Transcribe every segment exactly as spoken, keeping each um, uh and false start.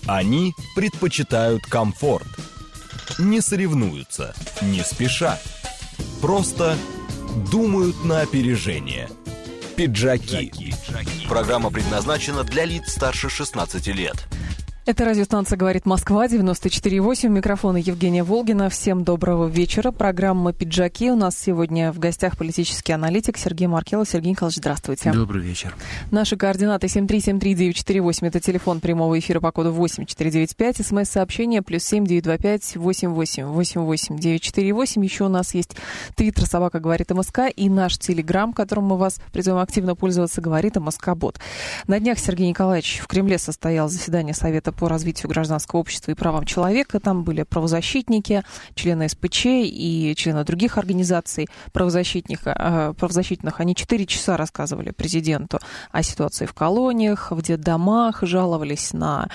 Они предпочитают комфорт. Не соревнуются, не спеша. Просто думают на опережение. Пиджаки. Программа предназначена для лиц старше шестнадцати лет. Это радиостанция «Говорит Москва», девяносто четыре и восемь. Микрофон Евгения Волгина. Всем доброго вечера. Программа «Пиджаки». У нас сегодня в гостях политический аналитик Сергей Маркелов. Сергей Николаевич, здравствуйте. Добрый вечер. Наши координаты семь три семь три девять четыре восемь. Это телефон прямого эфира по коду восемь четыре девять пять. СМС-сообщение плюс семь девять два пять восемь восемь восемь восемь девять четыре восемь. Еще у нас есть твиттер «Собака говорит МСК» и наш телеграм, которым мы вас призываем активно пользоваться, «Говорит МСК-бот». На днях, Сергей Николаевич, в Кремле состоялось заседание Совета по развитию гражданского общества и правам человека. Там были правозащитники, члены СПЧ и члены других организаций правозащитных. правозащитных. Они четыре часа рассказывали президенту о ситуации в колониях, в детдомах, жаловались на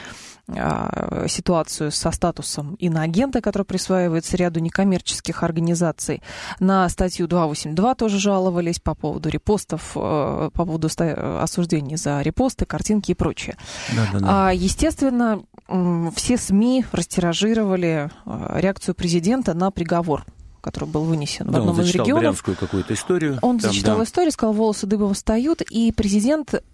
ситуацию со статусом иноагента, который присваивается ряду некоммерческих организаций. На статью двести восемьдесят два тоже жаловались по поводу репостов, по поводу осуждений за репосты, картинки и прочее. Да, да, да. Естественно, все СМИ растиражировали реакцию президента на приговор, который был вынесен да, в одном из регионов. Он зачитал брянскую какую-то историю. Он там, зачитал да. историю, сказал, волосы дыбом встают, и президент э,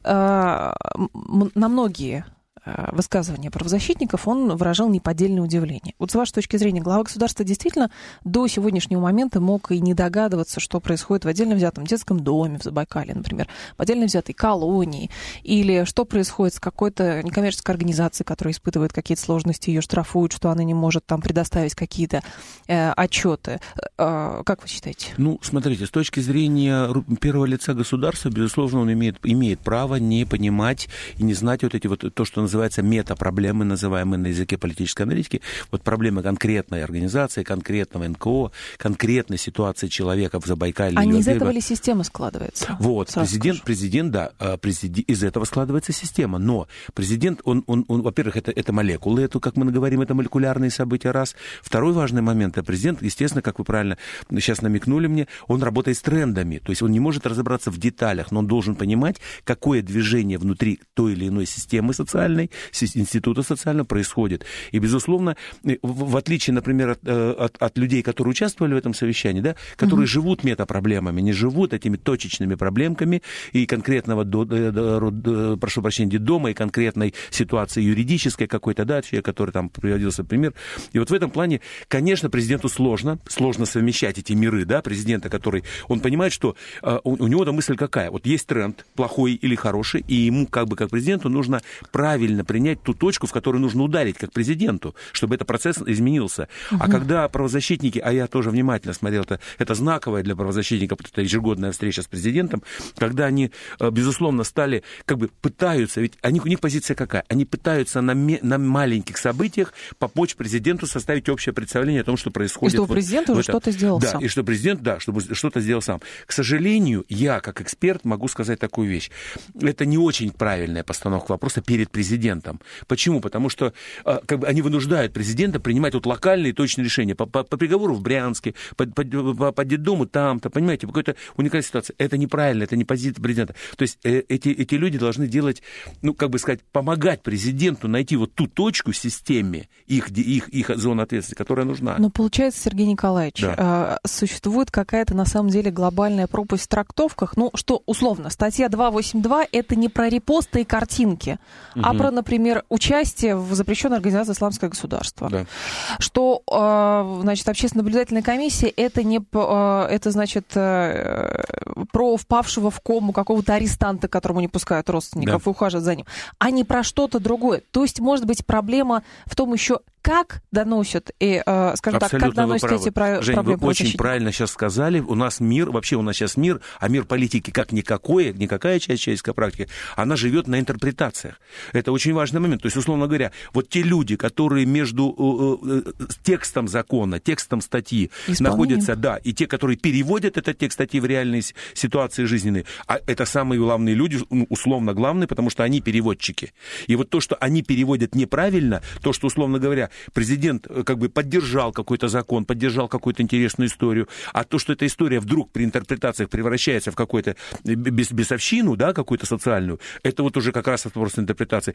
на многие высказывания правозащитников он выражал неподдельное удивление. Вот с вашей точки зрения, глава государства действительно до сегодняшнего момента мог и не догадываться, что происходит в отдельно взятом детском доме в Забайкалье, например, в отдельно взятой колонии, или что происходит с какой-то некоммерческой организацией, которая испытывает какие-то сложности, ее штрафуют, что она не может там предоставить какие-то э, отчеты. Э, как вы считаете? Ну, смотрите, с точки зрения первого лица государства, безусловно, он имеет, имеет право не понимать и не знать вот эти вот, то, что называется называется мета-проблемы, называемые на языке политической аналитики. Вот проблемы конкретной организации, конкретного эн ка о, конкретной ситуации человека в Забайкалье. А не из этого ли система складывается? Вот, президент, президент, да, президент, из этого складывается система. Но президент, он, он, он во-первых, это, это молекулы, это, как мы говорим, это молекулярные события, раз. Второй важный момент, это президент, естественно, как вы правильно сейчас намекнули мне, он работает с трендами, то есть он не может разобраться в деталях, но он должен понимать, какое движение внутри той или иной системы социальной, института социального происходит. И, безусловно, в, в отличие, например, от, от, от людей, которые участвовали в этом совещании, да, которые mm-hmm. живут метапроблемами, не живут этими точечными проблемками и конкретного, до, до, до, до, прошу прощения, детдома, и конкретной ситуации юридической какой-то, да, который там приводился пример. И вот в этом плане, конечно, президенту сложно, сложно совмещать эти миры, да, президента, который, он понимает, что uh, у, у него-то мысль какая, вот есть тренд, плохой или хороший, и ему, как бы, как президенту, нужно правильно принять ту точку, в которую нужно ударить, как президенту, чтобы этот процесс изменился. Uh-huh. А когда правозащитники, а я тоже внимательно смотрел, это, это знаковая для правозащитников, это ежегодная встреча с президентом, когда они, безусловно, стали, как бы пытаются, ведь они, у них позиция какая? Они пытаются на, на маленьких событиях помочь президенту составить общее представление о том, что происходит. И что президент вот, уже что-то сделал да, сам. И что президент, да, чтобы что-то сделал сам. К сожалению, я, как эксперт, могу сказать такую вещь. Это не очень правильная постановка вопроса перед президентом. Почему? Потому что как бы, они вынуждают президента принимать вот локальные точные решения. По, по, по приговору в Брянске, по, по, по, по детдому там-то, понимаете, по какой-то уникальной ситуации. Это неправильно, это не позиция президента. То есть э, эти, эти люди должны делать, ну, как бы сказать, помогать президенту найти вот ту точку в системе, их, их, их зоны ответственности, которая нужна. Но получается, Сергей Николаевич, да. э, существует какая-то, на самом деле, глобальная пропасть в трактовках. Ну, что, условно, статья двести восемьдесят два это не про репосты и картинки, угу. а про, например, участие в запрещенной организации «Исламское государство». Да. Что, э, значит, общественно-наблюдательная комиссия это не, э, это, значит, э, про впавшего в кому какого-то арестанта, которому не пускают родственников да. и ухаживают за ним, а не про что-то другое. То есть, может быть, проблема в том еще, как доносят, и, э, скажем Абсолютно так, как доносят эти про- Жень, проблемы? Вы очень правильно сейчас сказали. У нас мир, вообще у нас сейчас мир, а мир политики как никакое, никакая часть человеческой практики, она живет на интерпретациях. Это очень важный момент. То есть, условно говоря, вот те люди, которые между э, э, текстом закона, текстом статьи находятся, да, и те, которые переводят этот текст статьи в реальные ситуации жизненные, а это самые главные люди, условно главные, потому что они переводчики. И вот то, что они переводят неправильно, то, что, условно говоря, президент как бы поддержал какой-то закон, поддержал какую-то интересную историю, а то, что эта история вдруг при интерпретациях превращается в какую-то бес- бесовщину, да, какую-то социальную, это вот уже как раз вопрос интерпретации.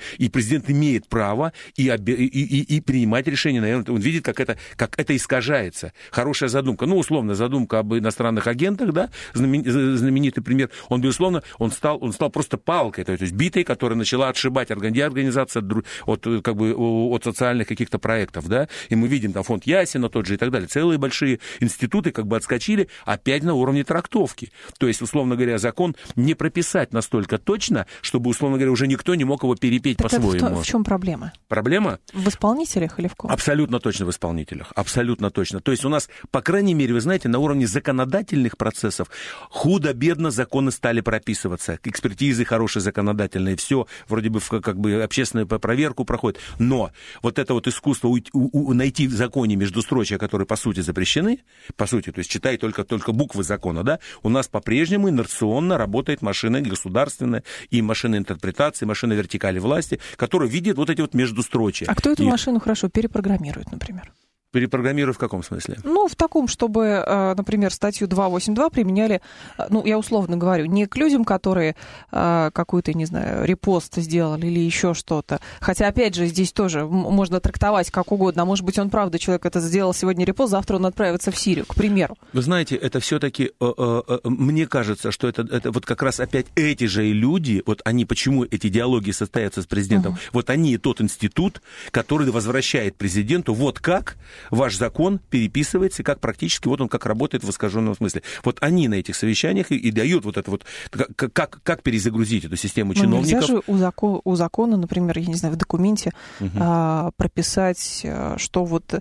И президент имеет право и, и, и, и принимать решения, наверное, он видит, как это, как это искажается. Хорошая задумка, ну, условно, задумка об иностранных агентах, да, знаменитый пример, он, безусловно, он стал, он стал просто палкой, то есть битой, которая начала отшибать организации от, от, как бы, от социальных каких-то проектов, да, и мы видим там фонд Ясина тот же и так далее, целые большие институты как бы отскочили опять на уровне трактовки. То есть, условно говоря, закон не прописать настолько точно, чтобы, условно говоря, уже никто не мог его перепеть так по-своему. В, в чем проблема? Проблема? В исполнителях или в ком? Абсолютно точно в исполнителях. Абсолютно точно. То есть у нас, по крайней мере, вы знаете, на уровне законодательных процессов худо-бедно законы стали прописываться. Экспертизы хорошие законодательные, все вроде бы как бы общественную проверку проходит. Но вот это вот искусство у, у, найти в законе междустрочия, которые по сути запрещены, по сути, то есть читай только, только буквы закона, да, у нас по-прежнему инерционно работает машина государственная и машина интерпретации, машина вертикали власти, которая видит вот эти вот междустрочия. А кто эту и... машину хорошо перепрограммирует, например? Перепрограммирую в каком смысле? Ну, в таком, чтобы, например, статью двести восемьдесят два применяли, ну, я условно говорю, не к людям, которые какой-то, не знаю, репост сделали или еще что-то. Хотя, опять же, здесь тоже можно трактовать как угодно. А может быть, он, правда, человек это сделал сегодня репост, завтра он отправится в Сирию, к примеру. Вы знаете, это все-таки, э, э, мне кажется, что это, это вот как раз опять эти же люди, вот они, почему эти диалоги состоятся с президентом, uh-huh. вот они и тот институт, который возвращает президенту, вот как ваш закон переписывается, как практически, вот он как работает в искаженном смысле. Вот они на этих совещаниях и, и дают вот это вот, как, как, как перезагрузить эту систему Но чиновников. Нельзя же у, закон, у закона, например, я не знаю, в документе угу. а, прописать, что вот,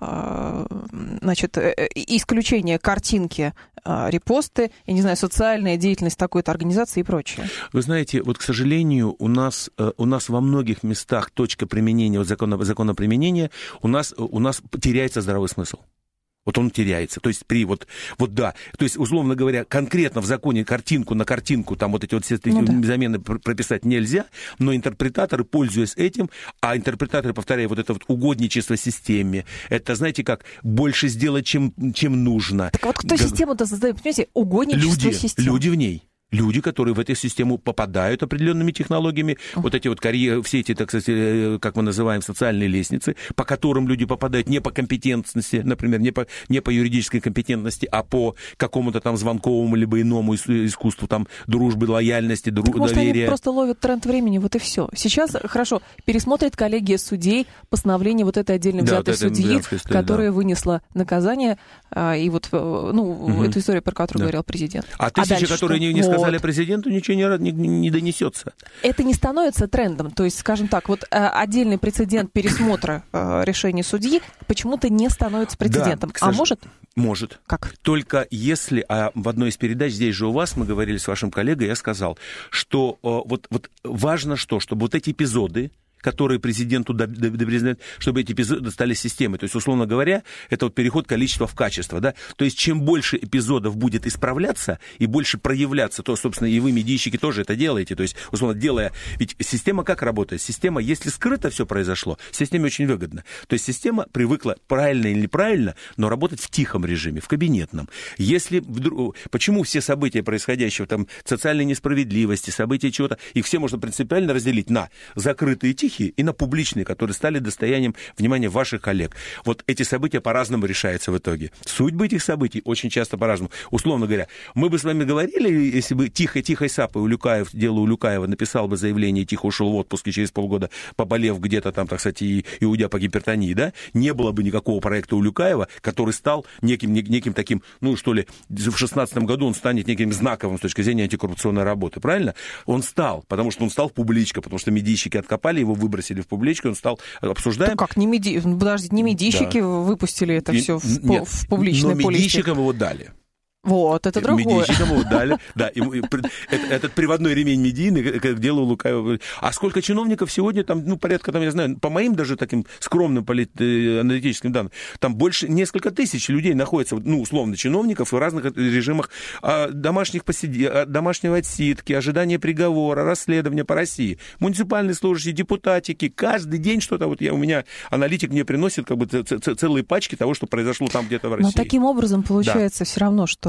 а, значит, исключение картинки, а, репосты, я не знаю, социальная деятельность такой-то организации и прочее. Вы знаете, вот, к сожалению, у нас, у нас во многих местах точка применения, вот закона, закона применения, у нас, у нас теряется здравый смысл. Вот он теряется. То есть при вот, вот да, то есть, условно говоря, конкретно в законе картинку на картинку, там вот эти вот все ну, да. замены прописать нельзя, но интерпретаторы, пользуясь этим, а интерпретаторы, повторяю, вот это вот угодничество системе, это, знаете как, больше сделать, чем, чем нужно. Так вот кто систему-то создает, понимаете, угодничество люди, системы? Люди в ней. Люди, которые в эту систему попадают определенными технологиями, uh-huh. вот эти вот карьеры, все эти, так сказать, как мы называем, социальные лестницы, по которым люди попадают не по компетентности, например, не по, не по юридической компетентности, а по какому-то там звонковому либо иному искусству, там, дружбы, лояльности, дру... так, может, доверия. Они просто ловят тренд времени, вот и все. Сейчас, хорошо, пересмотрит коллегия судей постановление вот этой отдельно взятой да, вот судьи, история, которая да. вынесла наказание, и вот, ну, угу. эту историю, про которую да. говорил президент. А, а тысячи, которые что? не, не сказали, вот. Президенту ничего не, не, не донесется. Это не становится трендом. То есть, скажем так, вот отдельный прецедент пересмотра решения судьи почему-то не становится прецедентом. Да, а может? Может. Как? Только если а в одной из передач, здесь же у вас, мы говорили с вашим коллегой, я сказал, что вот, вот важно что, чтобы вот эти эпизоды, которые президенту допризнают, чтобы эти эпизоды стали системой. То есть, условно говоря, это вот переход количества в качество. Да? То есть, чем больше эпизодов будет исправляться и больше проявляться, то, собственно, и вы, медийщики, тоже это делаете. То есть, условно, делая... Ведь система как работает? Система, если скрыто все произошло, системе очень выгодно. То есть, система привыкла, правильно или неправильно, но работать в тихом режиме, в кабинетном. Если вдруг... Почему все события, происходящие, там, социальной несправедливости, события чего-то, их все можно принципиально разделить на закрытые и тихие, и на публичные, которые стали достоянием внимания ваших коллег. Вот эти события по-разному решаются в итоге. Судьбы этих событий очень часто по-разному. Условно говоря, мы бы с вами говорили, если бы тихо-тихо Сапа Улюкаев, дело Улюкаева, написал бы заявление, тихо ушел в отпуск и через полгода, поболев где-то там, так сказать, и, и уйдя по гипертонии, да, не было бы никакого проекта Улюкаева, который стал неким, неким таким, ну, что ли, в шестнадцатом году он станет неким знаковым с точки зрения антикоррупционной работы, правильно? Он стал, потому что он стал публичка, потому что медийщики откопали его, выбросили в публичку, он стал обсуждаем. Так как, не меди... подождите, не медийщики да. выпустили это и... все в, Нет, в публичное поле. Но медийщикам его дали. Вот, это другое. Медийщикам его дали, да, и, и, этот приводной ремень медийный, как дело Лукаева. А сколько чиновников сегодня, там, ну, порядка, там, я знаю, по моим даже таким скромным аналитическим данным, там больше, несколько тысяч людей находятся, ну, условно, чиновников в разных режимах домашних посиди... домашнего отсидки, ожидания приговора, расследования по России. Муниципальные служащие, депутатики, каждый день что-то, вот я, у меня аналитик мне приносит как бы целые пачки того, что произошло там где-то в России. Но таким образом получается да. все равно, что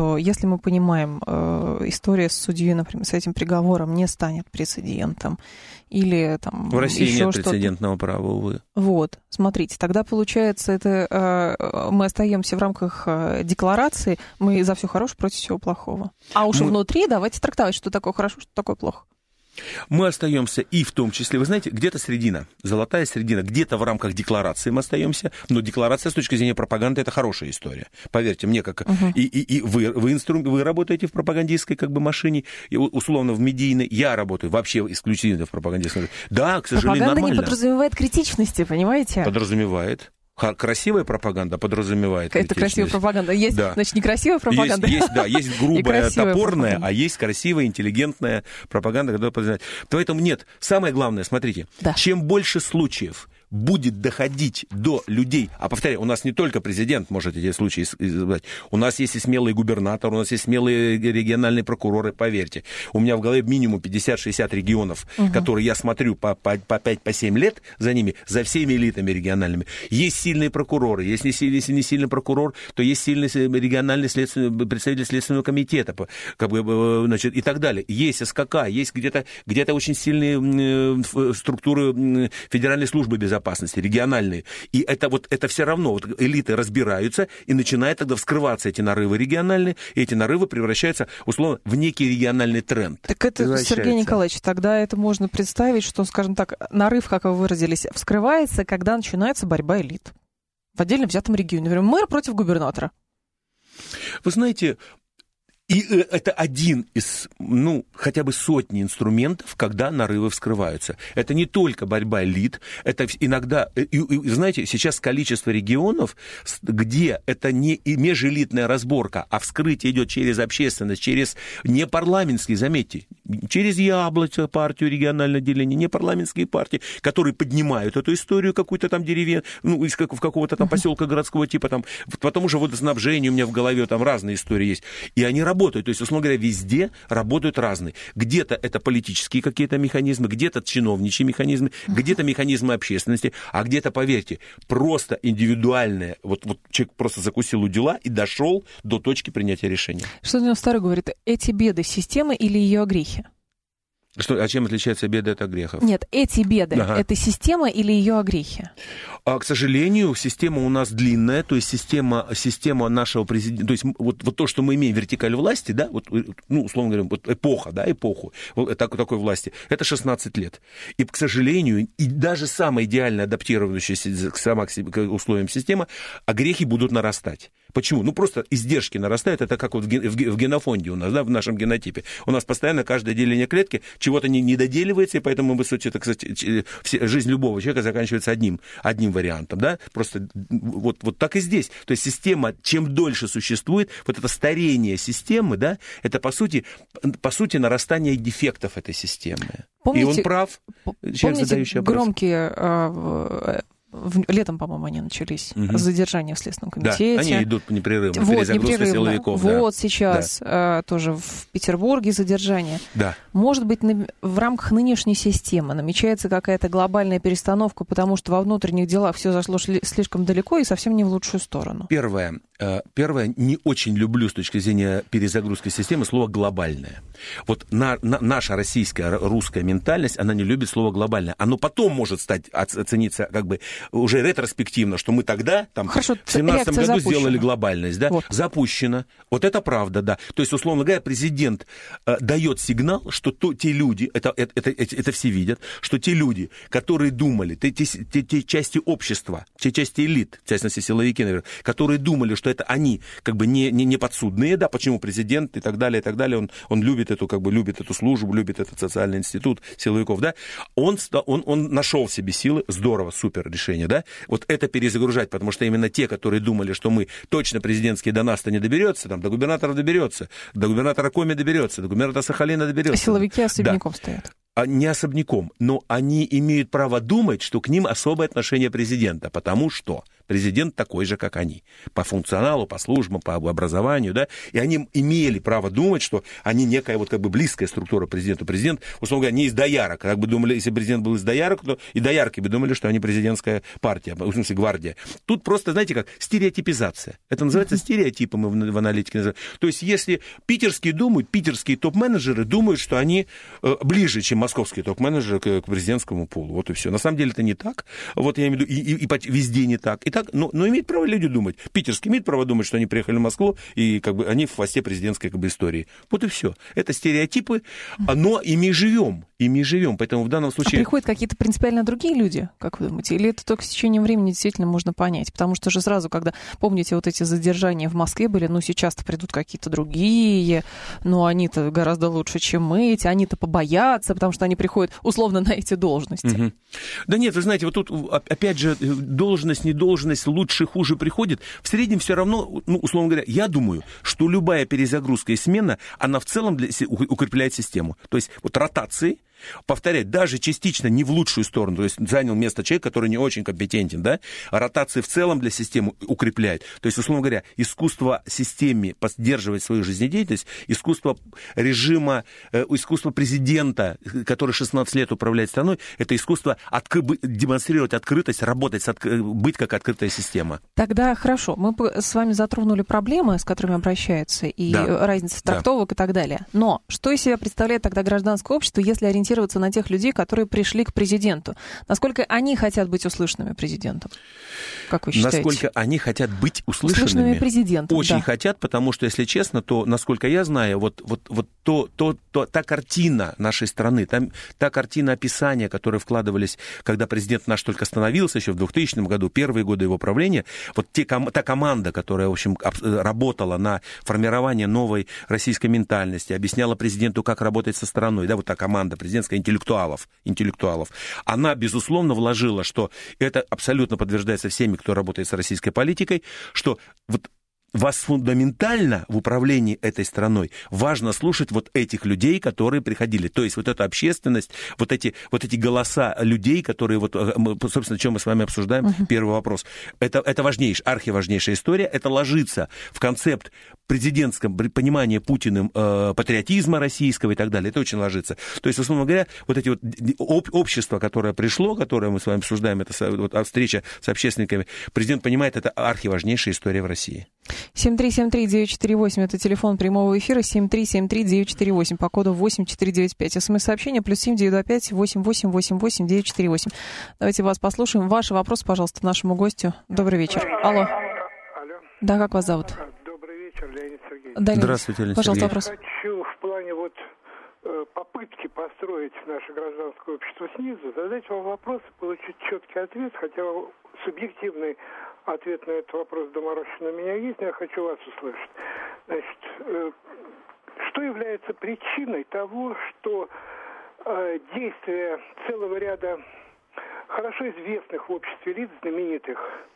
что если мы понимаем, история с судьей, например, с этим приговором не станет прецедентом, или там в России еще нет что-то. прецедентного права, увы. Вот, смотрите, тогда получается, это мы остаемся в рамках декларации, мы за все хорошее против всего плохого. А уж мы... внутри давайте трактовать, что такое хорошо, что такое плохо. Мы остаемся и в том числе, вы знаете, где-то середина, золотая середина, где-то в рамках декларации мы остаемся, но декларация с точки зрения пропаганды — это хорошая история. Поверьте мне, как uh-huh. и, и, и вы, вы, инстру... вы работаете в пропагандистской как бы машине, и, условно в медийной, я работаю вообще исключительно в пропагандистской. Да, к сожалению, пропаганда нормально. не подразумевает критичности, понимаете? Подразумевает. Красивая пропаганда подразумевает. Это красивая пропаганда. Есть, да. Значит, некрасивая пропаганда. Есть, есть, да, есть грубая, топорная, пропаганда. А есть красивая, интеллигентная пропаганда, которая подразумевает. Поэтому нет. Самое главное, смотрите, да. чем больше случаев будет доходить до людей, а повторяю, у нас не только президент может эти случаи избрать, у нас есть и смелый губернатор, у нас есть смелые региональные прокуроры, поверьте. У меня в голове минимум пятьдесят-шестьдесят регионов, угу. которые я смотрю по, по, по пять-семь лет за ними, за всеми элитами региональными. Есть сильные прокуроры, если не, если не сильный прокурор, то есть сильный региональный следственный, представитель Следственного комитета, как бы, значит, и так далее. Есть СКК, есть где-то, где-то очень сильные структуры Федеральной службы безопасности, региональные. И это вот это все равно вот элиты разбираются, и начинают тогда вскрываться эти нарывы региональные, и эти нарывы превращаются, условно, в некий региональный тренд. Так это, Сергей Николаевич, тогда это можно представить, что, скажем так, нарыв, как вы выразились, вскрывается, когда начинается борьба элит в отдельно взятом регионе. Например, мэр против губернатора. Вы знаете... И это один из, ну, хотя бы сотни инструментов, когда нарывы вскрываются. Это не только борьба элит, это иногда, и, и, знаете, сейчас количество регионов, где это не межэлитная разборка, а вскрытие идет через общественность, через непарламентские, заметьте, через Яблочко, партию региональное отделение, непарламентские партии, которые поднимают эту историю какую-то там деревень, ну, из как, в какого-то там поселка городского типа, там, потом уже водоснабжение у меня в голове, там разные истории есть, и они работают. Работают. То есть, условно говоря, везде работают разные. Где-то это политические какие-то механизмы, где-то чиновничьи механизмы, uh-huh. где-то механизмы общественности, а где-то, поверьте, просто индивидуальное. Вот, вот человек просто закусил у дела и дошел до точки принятия решения. Что девяносто второй говорит? Эти беды системы или ее огрехи? Что, а чем отличается беды от грехов? Нет, эти беды, ага. это система или ее огрехи? А, к сожалению, система у нас длинная, то есть система, система нашего президента, то есть вот, вот то, что мы имеем, вертикаль власти, да, вот, ну, условно говоря, вот эпоха, да, эпоху вот, так, такой власти, это шестнадцать лет. И, к сожалению, и даже самая идеально адаптирующаяся сама к условиям система, а грехи будут нарастать. Почему? Ну, просто издержки нарастают, это как вот в генофонде у нас, да, в нашем генотипе. У нас постоянно каждое деление клетки чего-то не, не доделивается, и поэтому, по сути, это, кстати, жизнь любого человека заканчивается одним, одним вариантом, да, просто вот, вот так и здесь. То есть система, чем дольше существует, вот это старение системы, да, это, по сути, по сути, нарастание дефектов этой системы. Помните, и он прав, человек, задающий вопрос. Громкие... А, В, летом, по-моему, они начались, угу. задержания в Следственном комитете. Да, они идут непрерывно, вот, перезагрузка непрерывно. силовиков. Вот да. сейчас да. а, тоже в Петербурге задержание. Да. Может быть, на, в рамках нынешней системы намечается какая-то глобальная перестановка, потому что во внутренних делах все зашло шли, слишком далеко и совсем не в лучшую сторону. Первое. Первое, не очень люблю с точки зрения перезагрузки системы слово «глобальное». Вот на, на, наша российская, русская ментальность, она не любит слово «глобальное». Оно потом может стать, оцениться как бы уже ретроспективно, что мы тогда, там, Хорошо, в семнадцатом году запущена. сделали глобальность. Да? Вот. Запущено. Вот это правда, да. То есть, условно говоря, президент э, дает сигнал, что то, те люди, это, это, это, это, это все видят, что те люди, которые думали, те, те, те, те части общества, те части элит, в частности, силовики, наверное, которые думали, что это они как бы не, не, не подсудные, да, почему президент и так далее, и так далее, он, он любит эту, как бы, любит эту службу, любит этот социальный институт силовиков, да, он, он, он нашел в себе силы, здорово, супер решение, да, вот это перезагружать, потому что именно те, которые думали, что мы точно президентские до нас-то не доберется, там, до губернатора доберется, до губернатора Коми доберется, до губернатора Сахалина доберется. Силовики особняком да. стоят. А не особняком, но они имеют право думать, что к ним особое отношение президента, потому что президент такой же, как они. По функционалу, по службам, по образованию, да, и они имели право думать, что они некая вот как бы близкая структура президенту. Президент, условно говоря, не из доярок. Как бы думали, если президент был из доярок, то и доярки бы думали, что они президентская партия, в смысле гвардия. Тут просто, знаете как, стереотипизация. Это называется стереотипом, мы в аналитике называем. То есть если питерские думают, питерские топ-менеджеры думают, что они э, ближе, чем московские топ-менеджеры к, к президентскому пулу. Вот и все. На самом деле это не так. Вот я имею в виду, и, и, и везде не так. И так, но, но имеют право люди думать. Питерские имеют право думать, что они приехали в Москву, и как бы они в хвосте президентской как бы истории. Вот и все. Это стереотипы, но ими живем. Ими живем. Поэтому в данном случае... А приходят какие-то принципиально другие люди, как вы думаете? Или это только с течением времени действительно можно понять? Потому что же сразу, когда, помните, вот эти задержания в Москве были, ну, сейчас-то придут какие-то другие, но они-то гораздо лучше, чем мы эти, они-то побоятся, потому что они приходят условно на эти должности. Угу. Да нет, вы знаете, вот тут, опять же, должность, не должность, лучше, хуже приходит. В среднем все равно, ну, условно говоря, я думаю, что любая перезагрузка и смена, она в целом для, укрепляет систему. То есть вот ротации, повторять, даже частично не в лучшую сторону, то есть занял место человек, который не очень компетентен, да, а ротации в целом для системы укрепляет. То есть, условно говоря, искусство системе поддерживать свою жизнедеятельность, искусство режима, э, искусство президента, который шестнадцать лет управляет страной, это искусство откры- демонстрировать открытость, работать, с от- быть как открытая система. Тогда хорошо, мы с вами затронули проблемы, с которыми обращаются, и да. разница трактовок да. и так далее. Но что из себя представляет тогда гражданское общество, если ориентироваться на тех людей, которые пришли к президенту? Насколько они хотят быть услышанными президентом? Как вы считаете? Насколько они хотят быть услышанными? Услышанными президентом, Очень да. хотят, потому что, если честно, то, насколько я знаю, вот, вот, вот то, то, то, та картина нашей страны, там, та картина описания, которые вкладывались, когда президент наш только становился еще в двухтысячном году, первые годы его правления, вот те, та команда, которая, в общем, работала на формирование новой российской ментальности, объясняла президенту, как работать со страной, да, вот та команда президентская, интеллектуалов, интеллектуалов, она, безусловно, вложила, что это абсолютно подтверждается всеми, кто работает с российской политикой, что вот вас фундаментально в управлении этой страной важно слушать вот этих людей, которые приходили. То есть вот эта общественность, вот эти, вот эти голоса людей, которые, вот, собственно, чем мы с вами обсуждаем, uh-huh. первый вопрос. Это, это важнейшая, архиважнейшая история. Это ложится в концепт президентском понимании Путиным э, патриотизма российского и так далее. Это очень ложится. То есть, условно говоря, вот эти вот об, общество, которое пришло, которое мы с вами обсуждаем, это вот, встреча с общественниками, президент понимает, это архиважнейшая история в России. семь три семь три девять четыре восемь, это телефон прямого эфира, семь три семь три девять четыре восемь, по коду восемь четыре девять пять. СМС-сообщение плюс семь девять два пять восемь восемь восемь восемь девять четыре восемь. Давайте вас послушаем. Ваши вопросы, пожалуйста, нашему гостю. Добрый вечер. Алло. Алло. Да, как вас зовут? Добрый вечер, Леонид Сергеевич. Да, здравствуйте, Леонид Пожалуйста, Сергеевич. вопрос. Хочу в плане вот попытки построить наше гражданское общество снизу, задать вам вопрос и получить четкий ответ, хотя субъективный ответ на этот вопрос доморощенный у меня есть, но я хочу вас услышать. Значит, что является причиной того, что действия целого ряда хорошо известных в обществе лиц, знаменитых,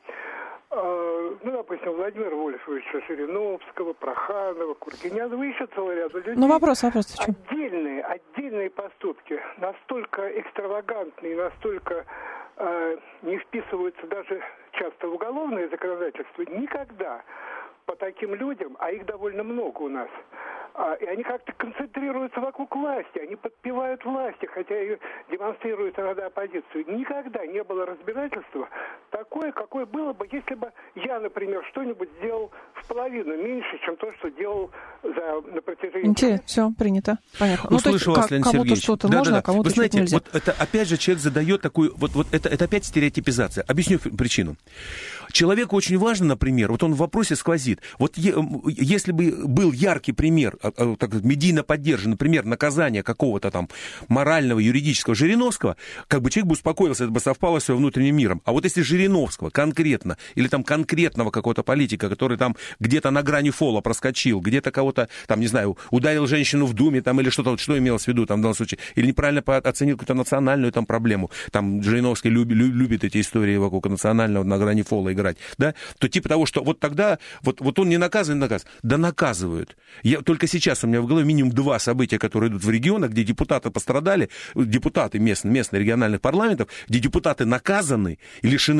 ну, допустим, Владимира Вольфовича Жириновского, Проханова, Куркинянова, еще целый ряд людей. Ну, вопрос, вопрос. Отдельные, отдельные поступки настолько экстравагантные, настолько э, не вписываются даже часто в уголовное законодательство, никогда по таким людям, а их довольно много у нас, а, и они как-то концентрируются вокруг власти, они подпевают власти, хотя и демонстрируют иногда оппозицию. Никогда не было разбирательства такое, какое было бы, если бы я, например, что-нибудь сделал в половину меньше, чем то, что делал за, на протяжении... Интересно, все, принято. Понятно. Услышал ну, вас, Леонид кому-то Сергеевич. что-то да, можно, да, да. а кому-то Вы знаете, нельзя. вот это опять же человек задает такую... Вот, вот это, это опять стереотипизация. Объясню причину. Человеку очень важно, например, вот он в вопросе сквозит. Вот е, если бы был яркий пример, так, медийно поддержан, например, наказание какого-то там морального, юридического Жириновского, как бы человек бы успокоился, это бы совпало с его внутренним миром. А вот если Жириновского конкретно, или там конкретного какого-то политика, который там где-то на грани фола проскочил, где-то кого-то, там, не знаю, ударил женщину в Думе, там, или что-то, что имелось в виду там в данном случае, или неправильно оценил какую-то национальную там проблему, там, Жириновский любит, любит эти истории вокруг национального на грани фола играть, да, то типа того, что вот тогда, вот, вот он не наказан, не наказан. Да наказывают. Я, только сейчас у меня в голове минимум два события, которые идут в регионах, где депутаты пострадали, депутаты местных, местных региональных парламентов, где депутаты наказаны и лишены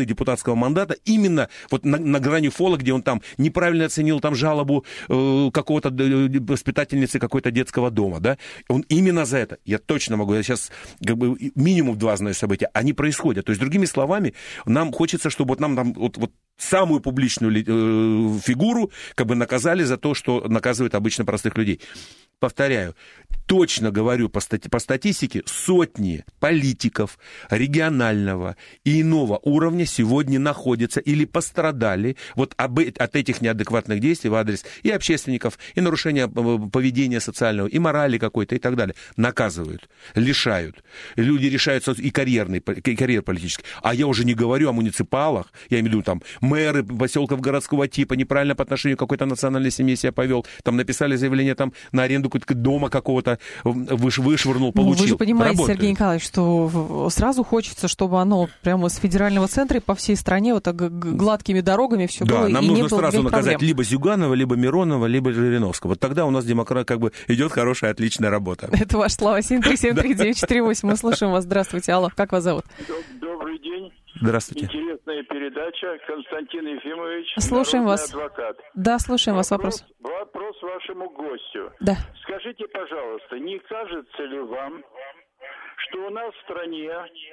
депутатского мандата именно вот на, на грани фола, где он там неправильно оценил там жалобу э, какого-то воспитательницы какой-то детского дома, да, он именно за это, я точно могу, я сейчас как бы минимум два знаю события, они происходят. То есть, другими словами, нам хочется, чтобы вот нам там вот, вот самую публичную э, фигуру как бы наказали за то, что наказывают обычно простых людей. Повторяю, точно говорю по, стати- по статистике, сотни политиков регионального и иного уровня сегодня находятся или пострадали вот об, от этих неадекватных действий в адрес и общественников, и нарушения поведения социального, и морали какой-то, и так далее. Наказывают, лишают. Люди решаются и карьерный, и карьер политический. А я уже не говорю о муниципалах, я имею в виду там мэры поселков городского типа неправильно по отношению к какой-то национальной семье себя повел, там написали заявление там на аренду дома какого-то, выш, вышвырнул, получил. Ну, вы же понимаете, Работает. Сергей Николаевич, что сразу хочется, чтобы оно прямо с федерального центра и по всей стране вот так гладкими дорогами все да, было, нам и нужно не было сразу наказать проблем. либо Зюганова, либо Миронова, либо Жириновского. Вот тогда у нас демократ как бы идет хорошая, отличная работа. Это ваши слова. семь три семь три девять четыре восемь. Мы слушаем вас. Здравствуйте. Алло, как вас зовут? Добрый день. Здравствуйте. Интересная передача. Константин Ефимович, слушаем вас. Адвокат. Да, слушаем вас. Вопрос. Вопрос вашему гостю. Да. Скажите, пожалуйста, не кажется ли вам, что у нас в стране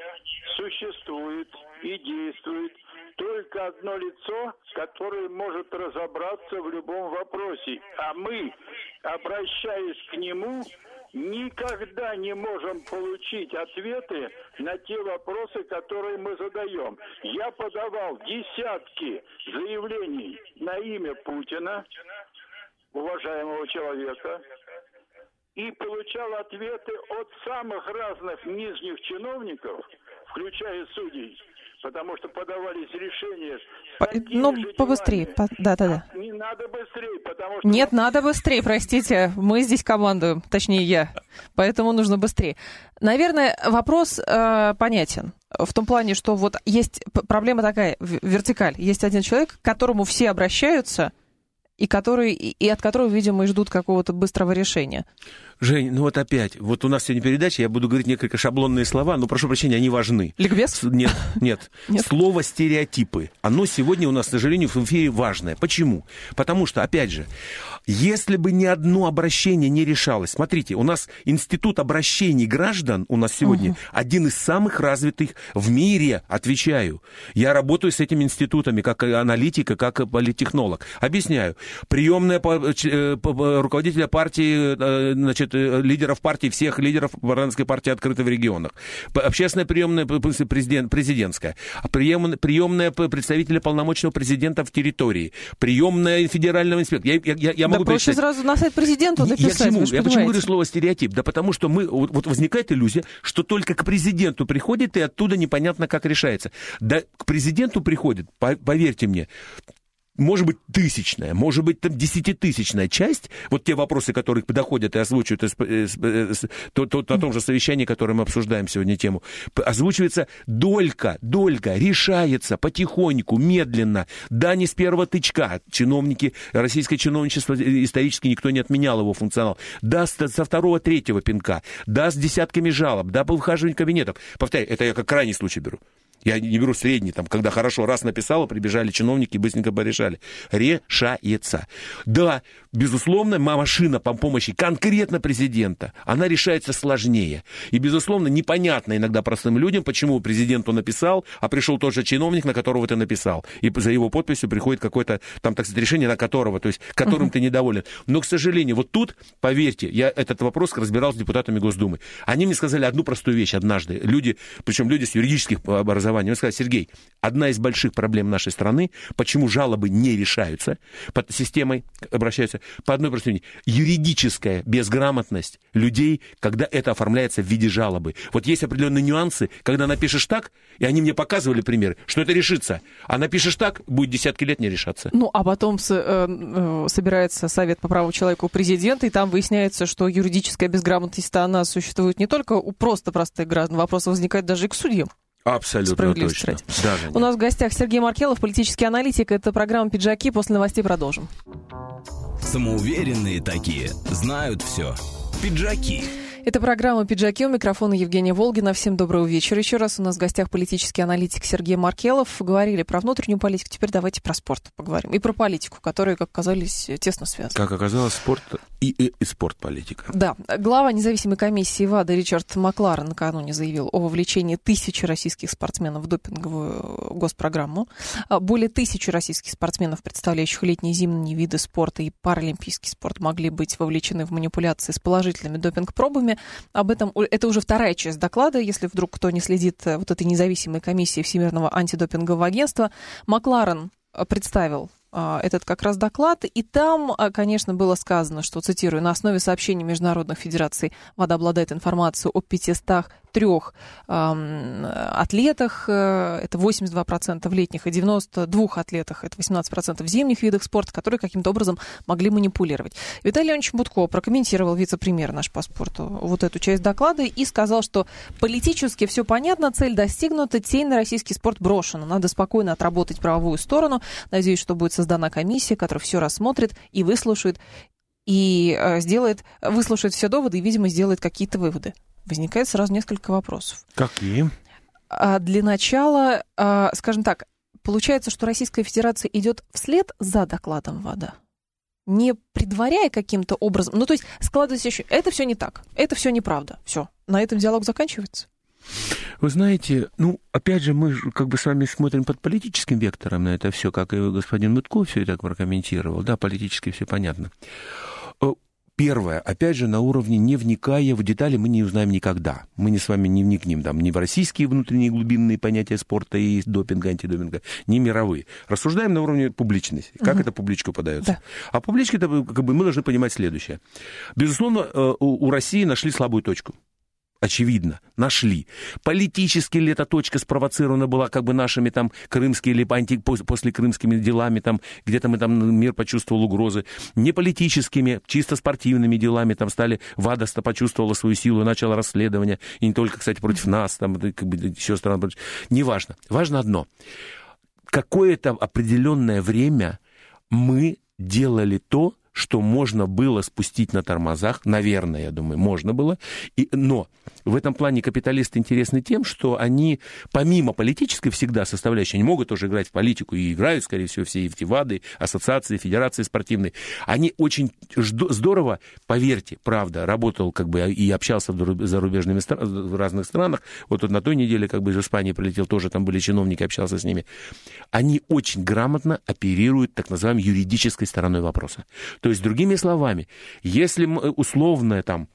существует и действует только одно лицо, которое может разобраться в любом вопросе, а мы, обращаясь к нему, никогда не можем получить ответы на те вопросы, которые мы задаем. Я подавал десятки заявлений на имя Путина, уважаемого человека, и получал ответы от самых разных нижних чиновников, включая судей, потому что подавались решения... Ну, побыстрее. По... Да, да, да. Не надо быстрее, потому что... Нет, надо быстрее, простите. Мы здесь командуем, точнее я. Поэтому нужно быстрее. Наверное, вопрос э, понятен. В том плане, что вот есть проблема такая, вертикаль. Есть один человек, к которому все обращаются, и, который, и от которого, видимо, и ждут какого-то быстрого решения. Жень, ну вот опять, вот у нас сегодня передача, я буду говорить несколько шаблонные слова, но, прошу прощения, они важны. Ликбез? Нет, нет. Нет. Слово «стереотипы», оно сегодня у нас, к сожалению, в эфире важное. Почему? Потому что, опять же, если бы ни одно обращение не решалось, смотрите, у нас институт обращений граждан у нас сегодня угу. один из самых развитых в мире, отвечаю. Я работаю с этими институтами как аналитик, как политтехнолог. Объясняю. Приемная руководителя партии, значит, лидеров партии, всех лидеров парламентской партии открыты в регионах. Общественная приемная президент, президентская. Прием, приемная представителя полномочного президента в территории. Приемная федерального инспектора. Я, я, я могу да проще перечислять. Сразу на сайт президента написать. Я, почему, я почему говорю слово «стереотип»? Да потому что мы, вот, вот возникает иллюзия, что только к президенту приходит, и оттуда непонятно, как решается. Да к президенту приходит, поверьте мне, может быть, тысячная, может быть, там, десятитысячная часть, вот те вопросы, которые доходят и озвучивают то, то, о том же совещании, которое мы обсуждаем сегодня тему, озвучивается долька, долька, решается потихоньку, медленно, да, не с первого тычка. Чиновники, российское чиновничество исторически никто не отменял его функционал. Да, со второго, третьего пинка, да, с десятками жалоб, да, по выхаживанию кабинетов. Повторяю, это я как крайний случай беру. Я не беру средний, там, когда хорошо раз написала, прибежали чиновники и быстренько порешали. Решается. Да, безусловно, машина по помощи конкретно президента, она решается сложнее. И, безусловно, непонятно иногда простым людям, почему президенту написал, а пришел тот же чиновник, на которого ты написал. И за его подписью приходит какое-то, там, так сказать, решение, на которого, то есть, которым uh-huh. ты недоволен. Но, к сожалению, вот тут, поверьте, я этот вопрос разбирал с депутатами Госдумы. Они мне сказали одну простую вещь однажды. Люди, причем люди с юридических образований, он сказал: Сергей, одна из больших проблем нашей страны, почему жалобы не решаются, под системой обращаются, по одной простой причине. Юридическая безграмотность людей, когда это оформляется в виде жалобы. Вот есть определенные нюансы, когда напишешь так, и они мне показывали примеры, что это решится, а напишешь так, будет десятки лет не решаться. Ну, а потом с, э, э, собирается Совет по правам человека у президента, и там выясняется, что юридическая безграмотность, она существует не только у просто простых граждан, вопрос возникает даже и к судьям. Абсолютно точно. Даже у нас в гостях Сергей Маркелов, политический аналитик. Это программа «Пиджаки». После новостей продолжим. Самоуверенные такие, знают все. Пиджаки. Это программа «Пиджаки», у микрофона Евгения Волгина. Всем доброго вечера. Еще раз у нас в гостях политический аналитик Сергей Маркелов. Говорили про внутреннюю политику, теперь давайте про спорт поговорим. И про политику, которые, как оказались, тесно связаны. Как оказалось, спорт и, и, и спорт-политика. Да. Глава независимой комиссии ВАДА Ричард Макларен накануне заявил о вовлечении тысячи российских спортсменов в допинговую госпрограмму. Более тысячи российских спортсменов, представляющих летние и зимние виды спорта и паралимпийский спорт, могли быть вовлечены в манипуляции с положительными допинг-пробами. Об этом, это уже вторая часть доклада, если вдруг кто не следит вот этой независимой комиссии Всемирного антидопингового агентства. Макларен представил этот как раз доклад, и там, конечно, было сказано, что, цитирую, на основе сообщений международных федераций ВАДА обладает информацией о пятистах трех э, атлетах, э, это восемьдесят два процента в летних, и девяносто двух атлетах, это восемнадцать процентов в зимних видах спорта, которые каким-то образом могли манипулировать. Виталий Леонидович Бутко прокомментировал, вице-премьер наш по спорту, вот эту часть доклада и сказал, что политически все понятно, цель достигнута, тень на российский спорт брошена. Надо спокойно отработать правовую сторону. Надеюсь, что будет создана комиссия, которая все рассмотрит и выслушает, и э, сделает, выслушает все доводы и, видимо, сделает какие-то выводы. Возникает сразу несколько вопросов. Какие? А для начала, а, скажем так, получается, что Российская Федерация идет вслед за докладом ВАДА, не предваряя каким-то образом. Ну, то есть складывается ощущение, это все не так, это все неправда. Все, на этом диалог заканчивается. Вы знаете, ну, опять же, мы как бы с вами смотрим под политическим вектором на это все, как и господин Бутко все это прокомментировал. Да, политически все понятно. Первое, опять же, на уровне не вникая в детали, мы не узнаем никогда. Мы не с вами не вникнем там, ни в российские внутренние глубинные понятия спорта и допинга, антидопинга, ни мировые. Рассуждаем на уровне публичности. Как угу. это публичку подается. Да. А публичке как бы, мы должны понимать следующее. Безусловно, у России нашли слабую точку. Очевидно, нашли. Политически ли эта точка спровоцирована была как бы нашими там крымскими или анти, после крымскими делами, там, где-то мы там мир почувствовал угрозы. Не политическими, чисто спортивными делами там стали, ВАДА почувствовала свою силу, начала расследование. И не только, кстати, против нас, там, как бы, еще стран. Неважно. Важно одно. Какое-то определенное время мы делали то, что можно было спустить на тормозах, наверное, я думаю, можно было. И, но в этом плане капиталисты интересны тем, что они, помимо политической всегда составляющей, они могут тоже играть в политику, и играют, скорее всего, все и в ВАДы, ассоциации, федерации спортивные. Они очень здорово, поверьте, правда, работал как бы и общался в зарубежными в разных странах. Вот тут на той неделе как бы из Испании прилетел, тоже там были чиновники, общался с ними. Они очень грамотно оперируют так называемой юридической стороной вопроса. То есть, другими словами, если условная там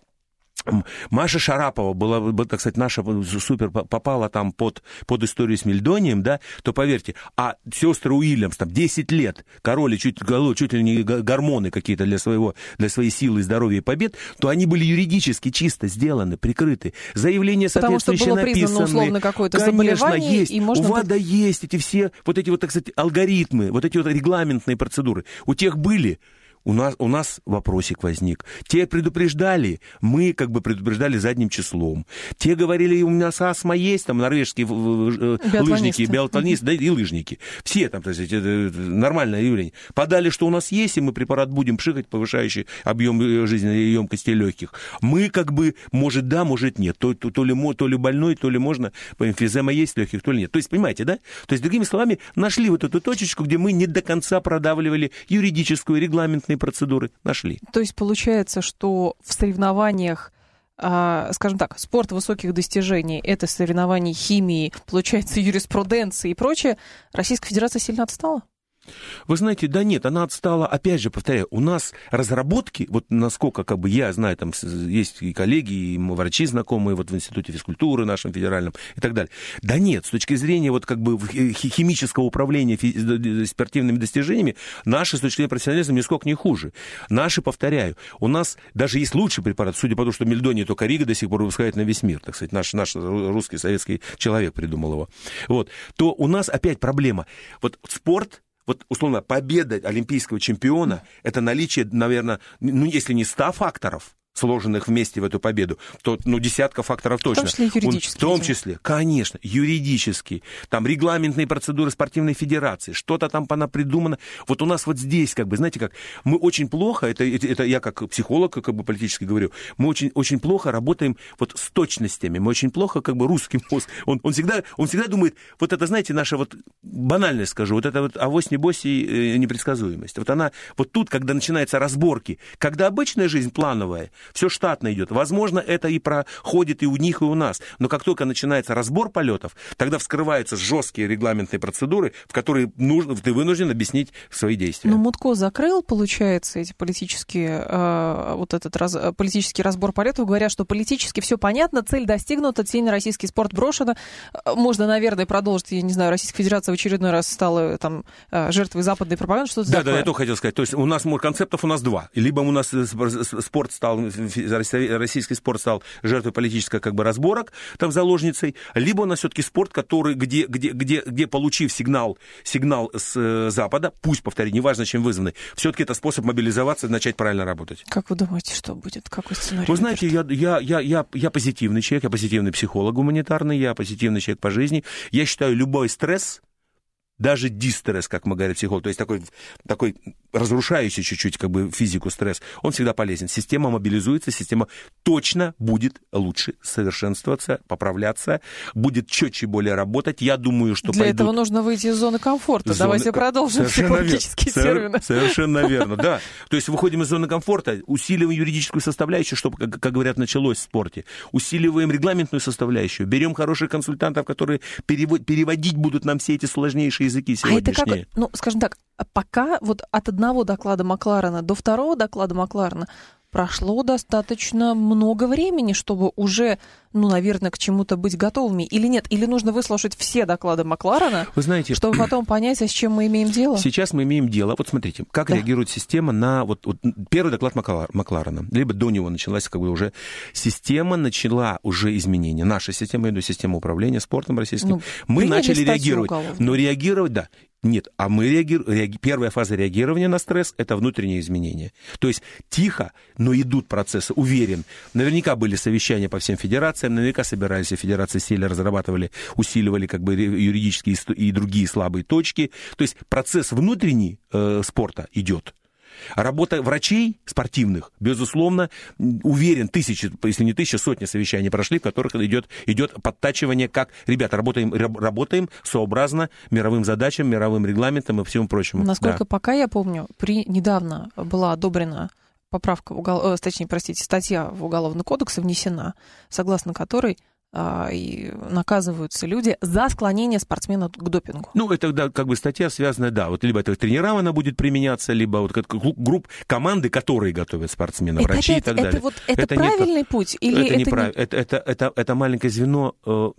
Маша Шарапова была, так сказать, наша супер попала там под, под историю с Мельдонием, да, то поверьте, а сестры Уильямс там десять лет короли чуть, чуть ли не гормоны какие-то для, своего, для своей силы, здоровья и побед, то они были юридически чисто сделаны, прикрыты. Заявления соответствующие написаны. Потому что было признано условно какое-то заболевание. Есть. И можно у ВАДА быть... есть эти все, вот эти вот, так сказать, алгоритмы, вот эти вот регламентные процедуры. У тех были... У нас, у нас вопросик возник. Те предупреждали, мы как бы предупреждали задним числом. Те говорили, у нас астма есть, там норвежские лыжники, биатлонисты, да, и лыжники. Все там, так сказать, это нормальное явление. Подали, что у нас есть, и мы препарат будем пшикать, повышающий объем жизненной емкости легких. Мы как бы, может да, может нет. То, то, то, ли, то ли больной, то ли можно, эмфизема есть легких, то ли нет. То есть, понимаете, да? То есть, другими словами, нашли вот эту точечку, где мы не до конца продавливали юридическую, регламентную процедуры, нашли. То есть получается, что в соревнованиях, э, скажем так, спорт высоких достижений, это соревнования химии, получается, юриспруденции и прочее, Российская Федерация сильно отстала? Вы знаете, да нет, она отстала, опять же, повторяю, у нас разработки, вот насколько, как бы, я знаю, там есть и коллеги, и врачи знакомые вот в Институте физкультуры нашем федеральном и так далее. Да нет, с точки зрения вот как бы химического управления спортивными достижениями, наши с точки зрения профессионализма нисколько не хуже. Наши, повторяю, у нас даже есть лучший препарат, судя по тому, что Мельдоний только Рига до сих пор выпускает на весь мир, так сказать, наш, наш русский советский человек придумал его. Вот, то у нас опять проблема. Вот спорт. Вот, условно, победа олимпийского чемпиона – это наличие, наверное, ну, если не ста факторов, сложенных вместе в эту победу, то ну, десятка факторов точно. В том числе юридически. Он, в том числе, конечно, юридически. Там регламентные процедуры спортивной федерации, что-то там понапридумано. Вот у нас вот здесь, как бы, знаете как, мы очень плохо, это, это я как психолог, как бы политически говорю, мы очень, очень плохо работаем вот с точностями, мы очень плохо, как бы, русский мозг, он, он, всегда, он всегда думает, вот это, знаете, наша вот, банальность скажу, вот это вот авось небось и непредсказуемость. Вот она, вот тут, когда начинаются разборки, когда обычная жизнь плановая, все штатно идет. Возможно, это и проходит и у них, и у нас. Но как только начинается разбор полетов, тогда вскрываются жесткие регламентные процедуры, в которые нужно, ты вынужден объяснить свои действия. Ну, Мутко закрыл, получается, эти политические, э, вот этот раз, политический разбор полетов, говоря, что политически все понятно, цель достигнута, тень на российский спорт брошена. Можно, наверное, продолжить, я не знаю, Российская Федерация в очередной раз стала там жертвой западной пропаганды, что-то да, такое. Да, я только хотел сказать. То есть у нас концептов у нас два. Либо у нас спорт стал, российский спорт стал жертвой политической как бы разборок, там заложницей, либо у нас все-таки спорт, который, где, где, где, где получив сигнал, сигнал с Запада, пусть, повторю, неважно, чем вызванный, все-таки это способ мобилизоваться и начать правильно работать. Как вы думаете, что будет? Какой сценарий? Вы знаете, я, я, я, я, я позитивный человек, я позитивный психолог гуманитарный, я позитивный человек по жизни. Я считаю, любой стресс, даже дистресс, как мы говорим психолог, то есть такой, такой разрушающий чуть-чуть как бы физику стресс, он всегда полезен. Система мобилизуется, система точно будет лучше совершенствоваться, поправляться, будет четче более работать. Я думаю, что Для пойдут... этого нужно выйти из зоны комфорта. Зоны... Давайте продолжим психологические термины. Совершенно верно, да. То есть выходим из зоны комфорта, усиливаем юридическую составляющую, чтобы, как, как говорят, началось в спорте, усиливаем регламентную составляющую, берем хороших консультантов, которые перевод... переводить будут нам все эти сложнейшие языки сегодняшние. А это как, ну, скажем так, пока вот от одного доклада Макларена до второго доклада Макларена прошло достаточно много времени, чтобы уже, ну, наверное, к чему-то быть готовыми. Или нет? Или нужно выслушать все доклады Макларена, вы знаете, чтобы потом понять, а с чем мы имеем дело? Сейчас мы имеем дело. Вот смотрите, как да. реагирует система на вот, вот первый доклад Макларена, либо до него началась как бы уже система, начала уже изменения. Наша система, я имею в виду система управления спортом российским. Ну, мы начали реагировать. Уголовную. Но реагировать, да. Нет, а мы реагируем, реаги... первая фаза реагирования на стресс – это внутренние изменения. То есть тихо, но идут процессы, уверен. Наверняка были совещания по всем федерациям, наверняка собирались федерации, сели, разрабатывали, усиливали как бы юридические и другие слабые точки. То есть процесс внутренний э, спорта идет. Работа врачей спортивных, безусловно, уверен, тысячи, если не тысячи, сотни совещаний прошли, в которых идет, идет подтачивание, как, ребята, работаем, работаем сообразно мировым задачам, мировым регламентам и всему прочему. Насколько да. пока я помню, при, недавно была одобрена поправка, в угол, точнее, простите, статья в Уголовный кодекс внесена, согласно которой и наказываются люди за склонение спортсмена к допингу. Ну, это да, как бы статья связанная, да, вот либо это тренерам она будет применяться, либо вот как групп команды, которые готовят спортсменов, это врачи опять, и так это далее. Вот, это это правильный не, путь? Или это, это, не не... прав... это, это, это, это маленькое звено, э,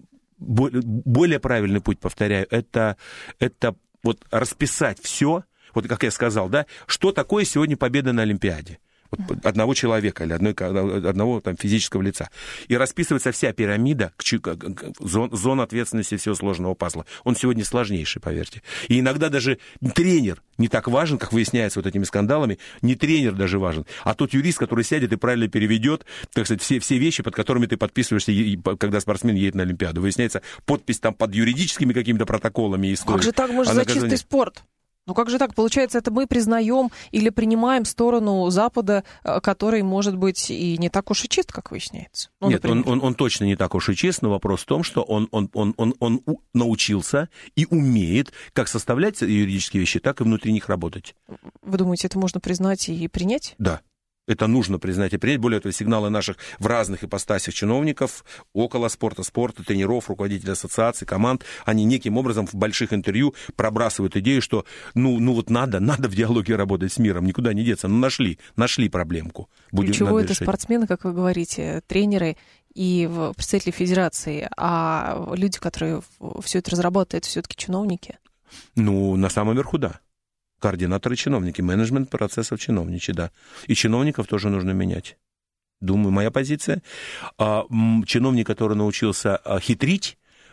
более правильный путь, повторяю, это, это вот расписать все, вот как я сказал, да, что такое сегодня победа на Олимпиаде. Вот одного человека или одной, одного там, физического лица. И расписывается вся пирамида, зон, зон ответственности всего сложного пазла. Он сегодня сложнейший, поверьте. И иногда даже тренер не так важен, как выясняется вот этими скандалами, не тренер даже важен, а тот юрист, который сядет и правильно переведет, так сказать, все, все вещи, под которыми ты подписываешься, когда спортсмен едет на Олимпиаду. Выясняется подпись там под юридическими какими-то протоколами. Истории. Как же так, может, за чистый спорт? Ну как же так? Получается, это мы признаем или принимаем сторону Запада, который, может быть, и не так уж и чист, как выясняется. Ну, Нет, он, он, он точно не так уж и чист, но вопрос в том, что он, он, он, он, он научился и умеет как составлять юридические вещи, так и внутри них работать. Вы думаете, это можно признать и принять? Да. Это нужно признать и принять. Более того, сигналы наших в разных ипостасях чиновников, около спорта, спорта, тренеров, руководителей ассоциаций, команд, они неким образом в больших интервью пробрасывают идею, что ну, ну вот надо, надо в диалоге работать с миром, никуда не деться. Ну нашли, нашли проблемку. Будем, ключевое это спортсмены, как вы говорите, тренеры и представители федерации, а люди, которые все это разрабатывают, все-таки чиновники? Ну, на самом верху, да. Координаторы чиновники, менеджмент процессов чиновничий, да. И чиновников тоже нужно менять. Думаю, моя позиция. Чиновник, который научился хитрить,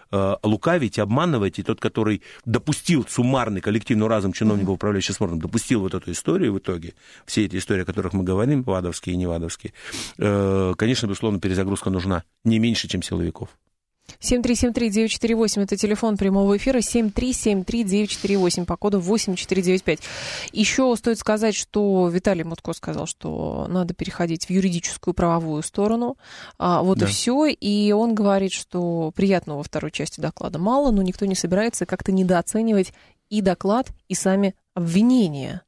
э, лукавить, обманывать, и тот, который допустил суммарный коллективный разум чиновников, управляющих спортом, допустил вот эту историю в итоге, все эти истории, о которых мы говорим, вадовские и невадовские, э, конечно, безусловно, перезагрузка нужна не меньше, чем силовиков. семь три семь три девять четыре восемь, это телефон прямого эфира, семь три семь три девять четыре восемь, по коду восемь четыре девять пять. Еще стоит сказать, что Виталий Мутко сказал, что надо переходить в юридическую правовую сторону, а, вот да. и все, и он говорит, что приятного во второй части доклада мало, но никто не собирается как-то недооценивать и доклад, и сами обвинения.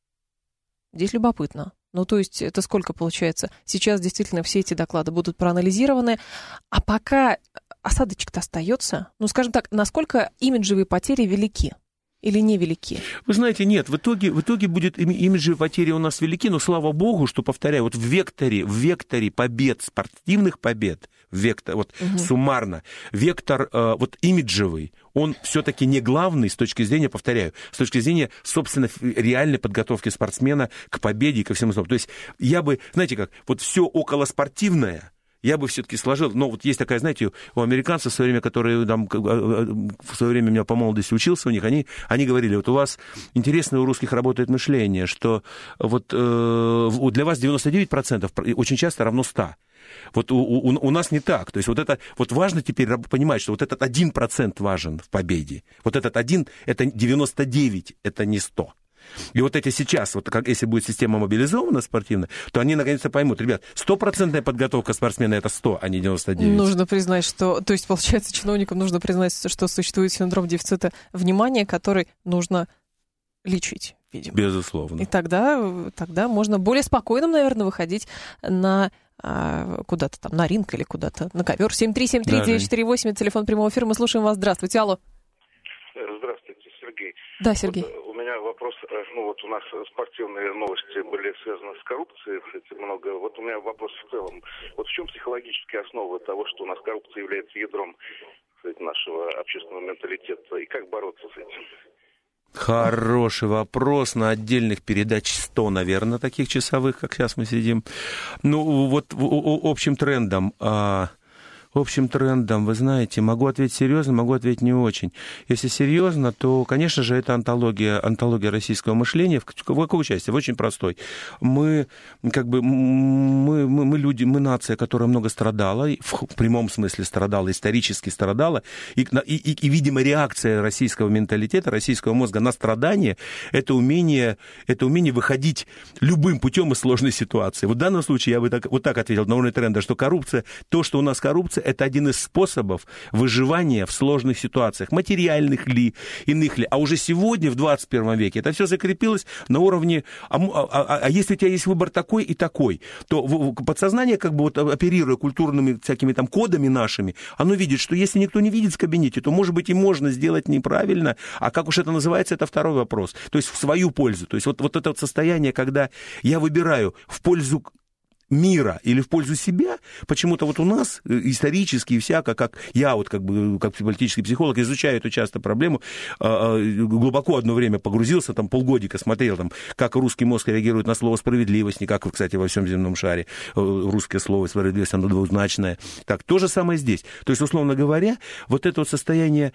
Здесь любопытно. Ну, то есть это сколько получается? Сейчас действительно все эти доклады будут проанализированы, а пока осадочек-то остается. Ну, скажем так, насколько имиджевые потери велики или невелики? Вы знаете, нет, в итоге, в итоге будет имиджевые потери у нас велики, но слава богу, что, повторяю, вот в векторе, в векторе побед, спортивных побед, вектор, вот угу. суммарно, вектор э, вот имиджевый, он все-таки не главный с точки зрения, повторяю, с точки зрения, собственно, реальной подготовки спортсмена к победе и ко всему остальному. То есть я бы, знаете как, вот все околоспортивное, я бы все-таки сложил, но вот есть такая, знаете, у американцев в свое время, которые там, в свое время меня по молодости учился у них, они, они говорили, вот у вас интересно, у русских работает мышление, что вот э, для вас девяносто девять процентов очень часто равно сто. Вот у, у, у нас не так. То есть вот это вот важно теперь понимать, что вот этот один процент важен в победе. Вот этот один, это девяносто девять, это не сто. И вот эти сейчас, вот как, если будет система мобилизована спортивная, то они наконец-то поймут, ребят, стопроцентная подготовка спортсмена это сто, а не девяносто девять. Нужно признать, что, то есть, получается, чиновникам нужно признать, что существует синдром дефицита внимания, который нужно лечить, видимо. Безусловно. И тогда, тогда можно более спокойно, наверное, выходить на а, куда-то там, на ринг или куда-то на ковер. семь три семь три девять четыре восемь, это телефон прямого эфира, мы слушаем вас. Здравствуйте, алло. Здравствуйте, Сергей. Да, Сергей. Вот, у меня вопрос, ну вот у нас спортивные новости были связаны с коррупцией, кстати, много. Вот у меня вопрос в целом. Вот в чем психологическая основа того, что у нас коррупция является ядром, кстати, нашего общественного менталитета, и как бороться с этим? Хороший вопрос. На отдельных передач сто, наверное, таких часовых, как сейчас мы сидим. Ну, вот общим трендом... Общим трендом, вы знаете, могу ответить серьезно, могу ответить не очень. Если серьезно, то, конечно же, это антология, антология российского мышления. В какой части? В очень простой. Мы, как бы, мы, мы, мы люди, мы нация, которая много страдала, в прямом смысле страдала, исторически страдала, и, и, и, и видимо, реакция российского менталитета, российского мозга на страдания, это умение, это умение выходить любым путем из сложной ситуации. Вот в данном случае я бы так, вот так ответил на уровне тренда, что коррупция, то, что у нас коррупция, это один из способов выживания в сложных ситуациях, материальных ли, иных ли. А уже сегодня, в двадцать первом веке, это все закрепилось на уровне, а, а, а если у тебя есть выбор такой и такой, то подсознание, как бы вот оперируя культурными всякими там кодами нашими, оно видит, что если никто не видит в кабинете, то, может быть, и можно сделать неправильно, а как уж это называется, это второй вопрос. То есть в свою пользу. То есть вот, вот это вот состояние, когда я выбираю в пользу мира или в пользу себя, почему-то вот у нас исторически и всяко, как я вот как бы как политический психолог изучаю эту часто проблему, глубоко одно время погрузился, там полгодика смотрел, там, как русский мозг реагирует на слово справедливость, не как, кстати, во всем земном шаре русское слово справедливость, оно двузначное. Так, то же самое здесь. То есть, условно говоря, вот это вот состояние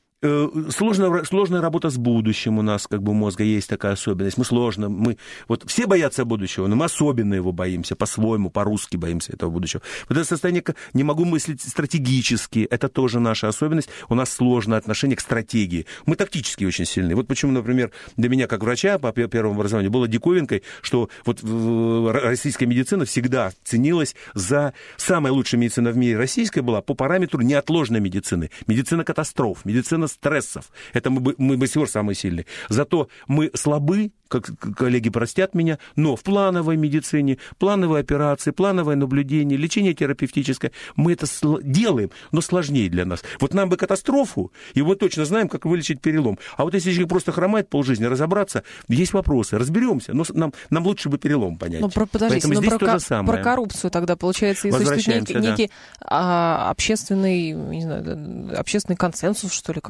Сложная, сложная работа с будущим у нас, как бы, у мозга есть такая особенность. Мы сложно, мы, вот все боятся будущего, но мы особенно его боимся, по-своему, по-русски боимся этого будущего. Вот это состояние, не могу мыслить стратегически, это тоже наша особенность. У нас сложное отношение к стратегии. Мы тактически очень сильны. Вот почему, например, для меня, как врача по первому образованию, было диковинкой, что вот российская медицина всегда ценилась за... Самая лучшая медицина в мире российская была по параметру неотложной медицины. Медицина катастроф, медицина стрессов. Это мы, мы до сих пор самые сильные. Зато мы слабы, как коллеги простят меня, но в плановой медицине, плановые операции, плановое наблюдение, лечение терапевтическое, мы это делаем, но сложнее для нас. Вот нам бы катастрофу, и мы точно знаем, как вылечить перелом. А вот если человек просто хромает полжизни, разобраться, есть вопросы, разберемся, но нам, нам лучше бы перелом понять. Ну, про, подождите, Поэтому здесь про, то же самое. Про коррупцию тогда, получается, и существует некий, да. некий а, общественный, не знаю, общественный консенсус, что ли, какой-то.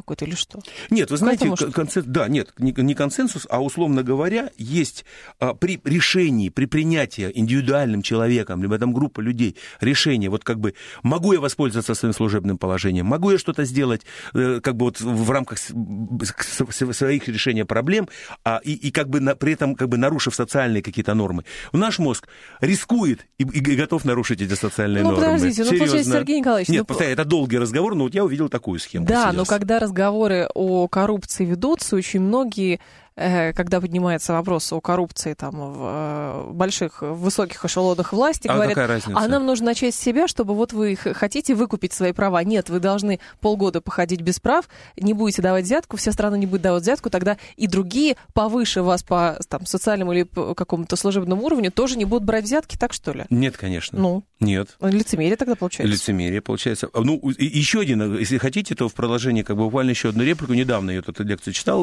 какой-то или что? Нет, вы знаете, может... консенсус, да, нет, не, не консенсус, а, условно говоря, есть а, при решении, при принятии индивидуальным человеком, либо там группа людей, решение, вот как бы, могу я воспользоваться своим служебным положением, могу я что-то сделать, э, как бы вот в рамках с, с, своих решения проблем, а, и, и как бы на, при этом как бы нарушив социальные какие-то нормы. Наш мозг рискует и, и готов нарушить эти социальные ну, нормы. Подождите, ну, получается, Сергей Николаевич... Нет, ну, повторяю, это долгий разговор, но вот я увидел такую схему. Да, сейчас. Но когда разговоры о коррупции ведутся, очень многие, э, когда поднимается вопрос о коррупции там, в э, больших, высоких эшелонах власти, а говорят, какая разница? А нам нужно начать с себя, чтобы вот вы хотите выкупить свои права. Нет, вы должны полгода походить без прав, не будете давать взятку, вся страна не будет давать взятку, тогда и другие повыше вас по там, социальному или по какому-то служебному уровню тоже не будут брать взятки, так что ли? Нет, конечно. Ну, Нет. Лицемерие тогда получается. Лицемерие получается. Ну, еще один, если хотите, то в продолжении, как бы буквально еще одну реплику. Недавно я эту лекцию читал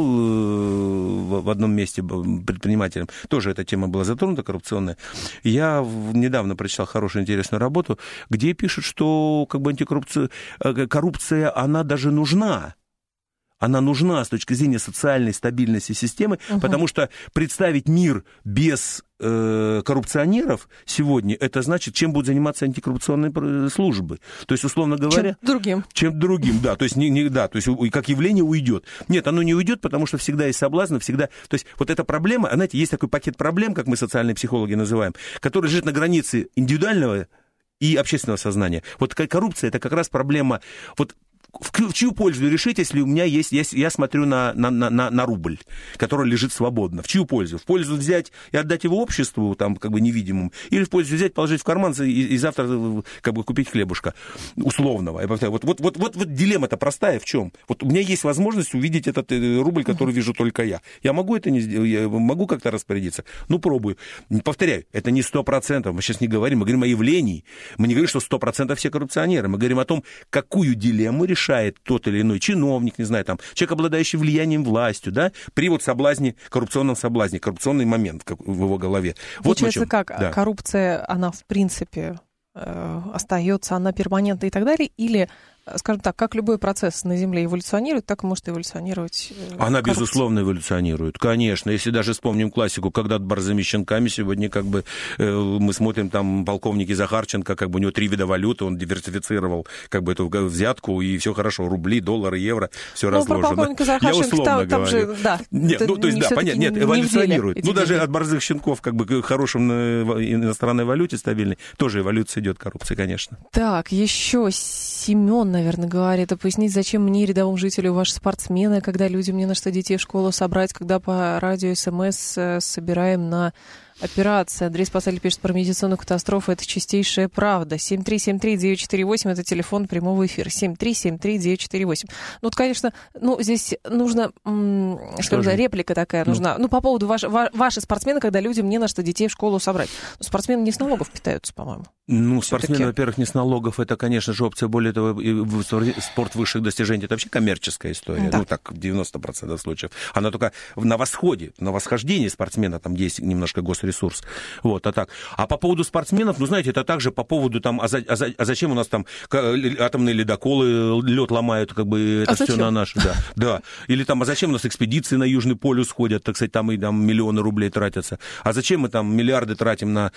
в одном месте предпринимателям. Тоже эта тема была затронута, коррупционная. Я недавно прочитал хорошую, интересную работу, где пишут, что как бы антикоррупция, коррупция, она даже нужна. Она нужна с точки зрения социальной стабильности системы, угу. потому что представить мир без э, коррупционеров сегодня, это значит, чем будут заниматься антикоррупционные службы. То есть, условно говоря... Чем другим. Чем другим, да. То есть, не, не, да, то есть как явление уйдет. Нет, оно не уйдет, потому что всегда есть соблазн, всегда... То есть вот эта проблема, знаете, есть такой пакет проблем, как мы социальные психологи называем, который лежит на границе индивидуального и общественного сознания. Вот коррупция — это как раз проблема... Вот, в чью пользу решить, если у меня есть, я, я смотрю на, на, на, на рубль, который лежит свободно? В чью пользу? В пользу взять и отдать его обществу, там, как бы невидимому, или в пользу взять, положить в карман и, и завтра как бы купить хлебушка условного? Вот, вот, вот, вот, вот, вот дилемма-то простая в чем? Вот у меня есть возможность увидеть этот рубль, который вижу только я. Я могу это не сделать? Я могу как-то распорядиться? Ну, пробую. Повторяю, это не сто процентов. Мы сейчас не говорим, мы говорим о явлении. Мы не говорим, что сто процентов все коррупционеры. Мы говорим о том, какую дилемму решать решает тот или иной чиновник, не знаю, там, человек, обладающий влиянием, властью, да, при вот соблазне, коррупционном соблазне, коррупционный момент как в его голове. Получается, вот как да. Коррупция, она, в принципе, э, остается, она перманентна и так далее, или, скажем так, как любой процесс на Земле эволюционирует, так и может эволюционировать э, Она, коррупция. Безусловно, эволюционирует, конечно. Если даже вспомним классику, когда-то борзыми щенками, сегодня как бы э, мы смотрим, там, полковники Захарченко, как бы у него три вида валюты, он диверсифицировал как бы эту взятку, и все хорошо, рубли, доллары, евро, все ну, разложено. Про полковника Захарченко, Я условно там, там говорю. Же, да, нет, ну, то есть, да, понятно, нет, эволюционирует. Ну, даже деньги. От борзых щенков, как бы, к хорошим иностранной валюте стабильной, тоже эволюция идет коррупции, конечно. Так, еще Семен, наверное, говорит, пояснить, зачем мне, рядовому жителю, ваши спортсмены, когда людям не на что детей в школу собрать, когда по радио СМС собираем на операции. Андрей Спасатель пишет про медицинную катастрофу. Это чистейшая правда. семь три семь три девять четыре восемь это телефон прямого эфира. семь три семь три девять четыре восемь. Ну, вот, конечно, ну, здесь нужно, м- что ли, реплика такая ну. нужна. Ну, по поводу ваш, ва- ваши спортсмены, когда людям не на что детей в школу собрать. Ну, спортсмены не с налогов питаются, по-моему. Ну, Всё-таки. спортсмены, во-первых, не с налогов. Это, конечно же, опция. Более того, спорт высших достижений — это вообще коммерческая история. Да. Ну, так, в девяносто процентов случаев. Она только на восходе, на восхождении спортсмена там есть немножко госресурс. Вот, а так. А по поводу спортсменов, ну, знаете, это также по поводу там, а, за, а, за, а зачем у нас там атомные ледоколы лед ломают, как бы, это а все на наши, да, да. Или там, а зачем у нас экспедиции на Южный полюс ходят, так сказать, там и там миллионы рублей тратятся. А зачем мы там миллиарды тратим на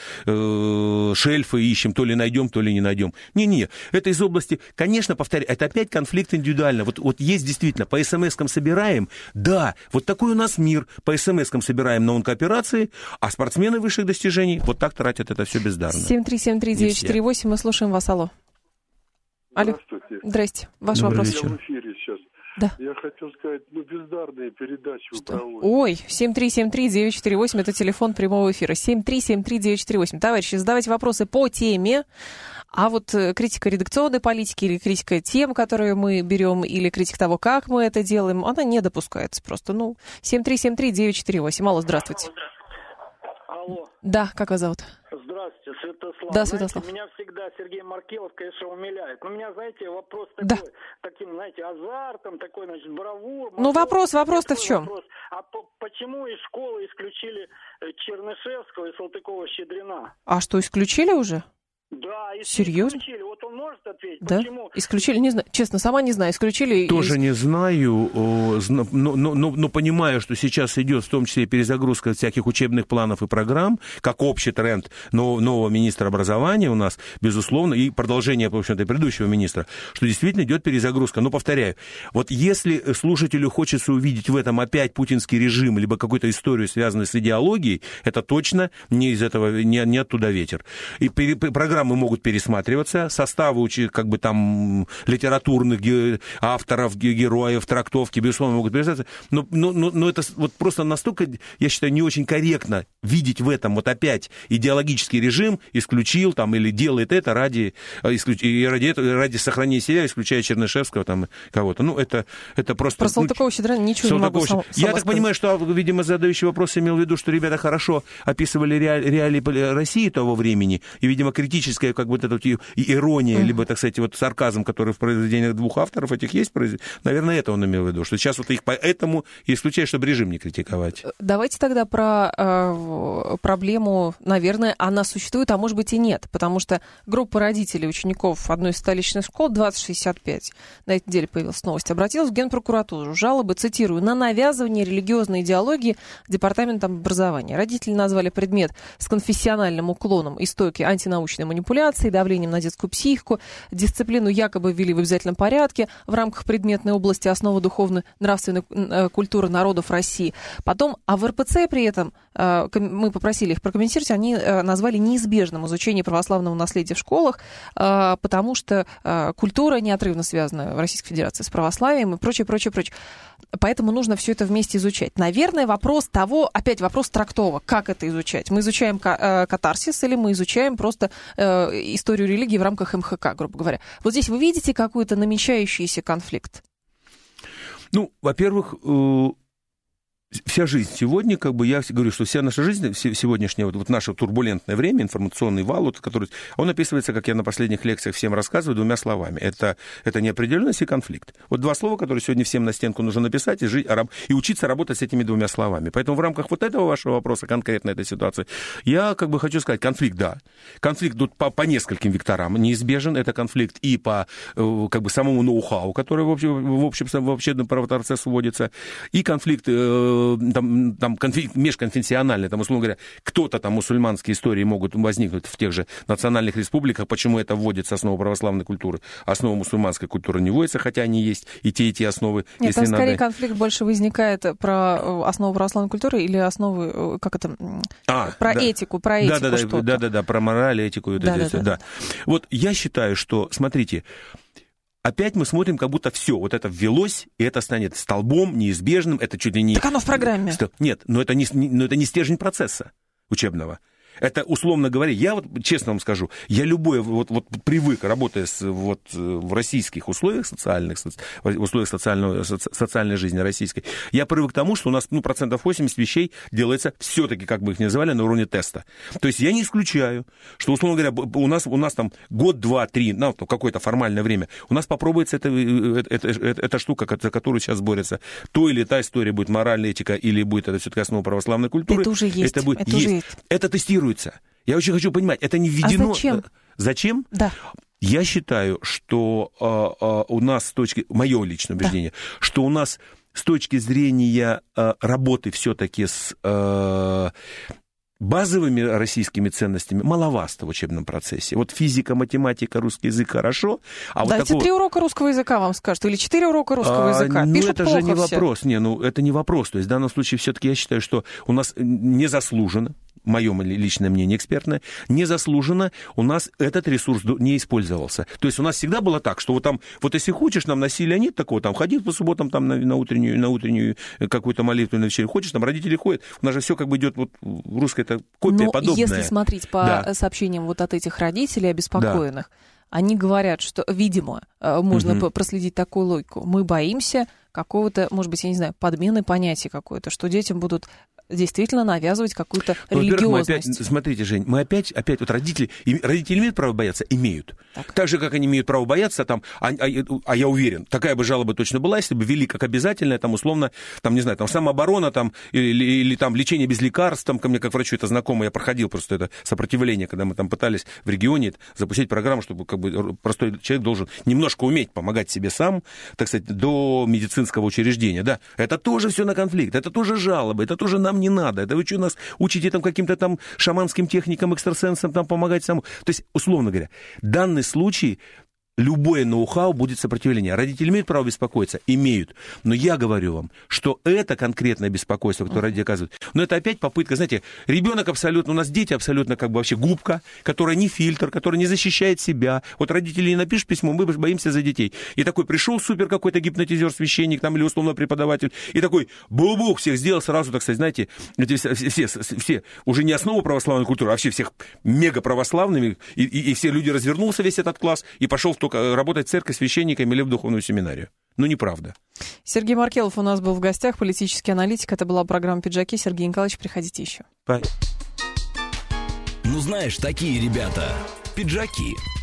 э, шельфы и ищем, то ли найдем, то ли не найдем. Не-не, это из области, конечно, повторяю, это опять конфликт индивидуально. Вот, вот есть действительно, по смс-кам собираем, да, вот такой у нас мир, по смс-кам собираем на онкооперации, а спортсмены высших достижений вот так тратят это все бездарно. семь три семь три девять четыре восемь, мы слушаем вас, алло. Алло. Здравствуйте. Здрасте, ваш Добрый вопрос. вечер. Я в эфире сейчас. Да. Я хотел сказать, ну, бездарные передачи вы проводите. Ой, семь три семь три девять четыре восемь, это телефон прямого эфира. семь три семь три девять четыре восемь. Товарищи, задавайте вопросы по теме. А вот критика редакционной политики или критика тем, которые мы берем, или критика того, как мы это делаем, она не допускается просто. Ну, семь три семь три девять четыре восемь. Алло, здравствуйте. Алло. Да, как вас зовут? Здравствуйте, Святослав. Да, Святослав. Знаете, меня всегда Сергей Маркелов, конечно, умиляет. Но у меня, знаете, вопрос да. такой, таким, знаете, азартом, такой, значит, бравур. Ну, вопрос, вопрос-то в чем? Вопрос. А по- почему из школы исключили Чернышевского и Салтыкова-Щедрина? А что, исключили уже? Да, Серьезно? исключили. Вот он может ответить? Да? Почему? Исключили, не знаю, честно, сама не знаю, исключили... Тоже из... не знаю, но, но, но, но понимаю, что сейчас идет в том числе перезагрузка всяких учебных планов и программ, как общий тренд нового, нового министра образования у нас, безусловно, и продолжение, в общем-то, предыдущего министра, что действительно идет перезагрузка. Но, повторяю, вот если слушателю хочется увидеть в этом опять путинский режим, либо какую-то историю, связанную с идеологией, это точно не из этого, не, не оттуда ветер. И пере, программы могут пересматриваться, составы, как бы там, литературных ге, авторов, ге, героев, трактовки, безусловно, могут пересматриваться, но, но, но, но это вот просто настолько, я считаю, не очень корректно видеть в этом вот опять идеологический режим, исключил там или делает это ради, исключ, и ради, этого, ради сохранения себя, исключая Чернышевского там кого-то. Ну, это, это просто... Про Салтыкова-Щедрина ничего не могу сам, Я так понимаю, что, видимо, задающий вопрос имел в виду, что ребята хорошо описывали реалии России того времени, и, видимо, критическая как бы эта вот ирония, mm-hmm. либо, так сказать, вот сарказм, который в произведениях двух авторов этих есть, наверное, это он имел в виду, что сейчас вот их поэтому и исключает, чтобы режим не критиковать. Давайте тогда про э, проблему, наверное, она существует, а может быть и нет, потому что группа родителей учеников одной из столичных школ двадцать шестьдесят пять, на этой неделе появилась новость, обратилась в Генпрокуратуру, жалобы, цитирую, на навязывание религиозной идеологии Департаментом образования. Родители назвали предмет с конфессиональным уклоном и стойкой антинаучной манипуляции, давлением на детскую психику, дисциплину якобы ввели в обязательном порядке в рамках предметной области основы духовно-нравственной культуры народов России. Потом, а в эр пэ цэ при этом, мы попросили их прокомментировать, они назвали неизбежным изучение православного наследия в школах, потому что культура неотрывно связана в Российской Федерации с православием и прочее, прочее, прочее. Поэтому нужно все это вместе изучать. Наверное, вопрос того, опять вопрос трактовок, как это изучать. Мы изучаем катарсис или мы изучаем просто историю религии в рамках эм ха ка, грубо говоря. Вот здесь вы видите какой-то намечающийся конфликт? Ну, во-первых, вся жизнь сегодня, как бы я говорю, что вся наша жизнь, сегодняшнее вот, вот наше турбулентное время, информационный вал, вот, который, он описывается, как я на последних лекциях всем рассказываю, двумя словами. Это, это неопределенность и конфликт. Вот два слова, которые сегодня всем на стенку нужно написать и, жить, и учиться работать с этими двумя словами. Поэтому в рамках вот этого вашего вопроса, конкретно этой ситуации, я как бы хочу сказать, конфликт, да. Конфликт тут по, по нескольким векторам неизбежен. Это конфликт и по как бы самому ноу-хау, который в общем, в общем, в общем процесс вводится, и конфликт Там, там конфликт межконфессиональный, там, условно говоря, кто-то там мусульманские истории могут возникнуть в тех же национальных республиках, почему это вводится основа православной культуры, основа мусульманской культуры не вводится, хотя они есть и те, и те основы. Нет, если там скорее надо... конфликт больше возникает про основу православной культуры или основы, как это, а, про да. этику, про этику да, да, что-то. Да, да, да, про мораль, этику. Да, это, да, да, да. Вот я считаю, что, смотрите, опять мы смотрим, как будто все, вот это ввелось, и это станет столбом неизбежным, это чуть ли не... Так оно в программе. Нет, но это не, но это не стержень процесса учебного. Это, условно говоря, я вот честно вам скажу, я любой, вот, вот привык, работая с, вот, в российских условиях социальных, в условиях социального, социальной жизни российской, я привык к тому, что у нас, ну, процентов восемьдесят вещей делается все-таки, как бы их ни называли, на уровне теста. То есть я не исключаю, что, условно говоря, у нас, у нас там год, два, три, ну, какое-то формальное время, у нас попробуется эта, эта, эта, эта штука, за которую сейчас борются. То или та история будет моральная этика, или будет это все-таки основа православной культуры. Это уже есть. Это, будет, это, есть. Уже есть. Это тестируется. Я очень хочу понимать, это не введено... А зачем? Зачем? Да. Я считаю, что э, э, у нас с точки... Мое личное убеждение, да. что у нас с точки зрения э, работы все-таки с... Э, базовыми российскими ценностями маловато в учебном процессе. Вот физика, математика, русский язык хорошо. А Дайте вот такого... три урока русского языка вам скажут, или четыре урока русского а, языка. Ну, Пишут это плохо же не все. вопрос. Не, ну, это не вопрос. То есть в данном случае все-таки я считаю, что у нас незаслуженно, мое личное мнение экспертное, незаслуженно у нас этот ресурс не использовался. То есть у нас всегда было так, что вот там, вот если хочешь, нам насилия нет такого, там, ходи по субботам там, на, на утреннюю, на утреннюю какую-то молитвенную вечерю, хочешь, там родители ходят, у нас же все как бы идет, вот русская это копия Но подобная. Если смотреть по да. сообщениям вот от этих родителей обеспокоенных, да. они говорят, что, видимо, можно угу. проследить такую логику, мы боимся какого-то, может быть, я не знаю, подмены понятий какой-то, что детям будут действительно навязывать какую-то ну, религиозность. Мы опять, смотрите, Жень, мы опять, опять, вот родители, родители имеют право бояться? Имеют. Так. так же, как они имеют право бояться, там, а, а, а я уверен, такая бы жалоба точно была, если бы ввели как обязательное, там, условно, там, не знаю, там, самооборона, там, или, или, или там, лечение без лекарств, там, ко мне как врачу это знакомо, я проходил просто это сопротивление, когда мы там пытались в регионе запустить программу, чтобы, как бы, простой человек должен немножко уметь помогать себе сам, так сказать, до медицинского учреждения, да. Это тоже все на конфликт, это тоже жалобы, это тоже нам не надо, это вы что, нас учите там каким-то там шаманским техникам, экстрасенсам там помогать самому. То есть, условно говоря, данный случай, любое ноу-хау будет сопротивление. Родители имеют право беспокоиться? Имеют. Но я говорю вам, что это конкретное беспокойство, которое родители оказывают. Но это опять попытка, знаете, ребенок абсолютно, у нас дети абсолютно как бы вообще губка, которая не фильтр, которая не защищает себя. Вот родители не напишут письмо, мы боимся за детей. И такой пришел супер какой-то гипнотизер, священник там или условно преподаватель, и такой бу-бух всех сделал сразу, так сказать, знаете, эти все, все, все уже не основу православной культуры, а вообще всех мега православными, и, и, и все люди развернулся весь этот класс и пошел в то, работать в церковь священниками или в духовную семинарию. Ну, неправда. Сергей Маркелов у нас был в гостях, политический аналитик. Это была программа «Пиджаки». Сергей Николаевич, приходите еще. Bye. Ну, знаешь, такие ребята, пиджаки.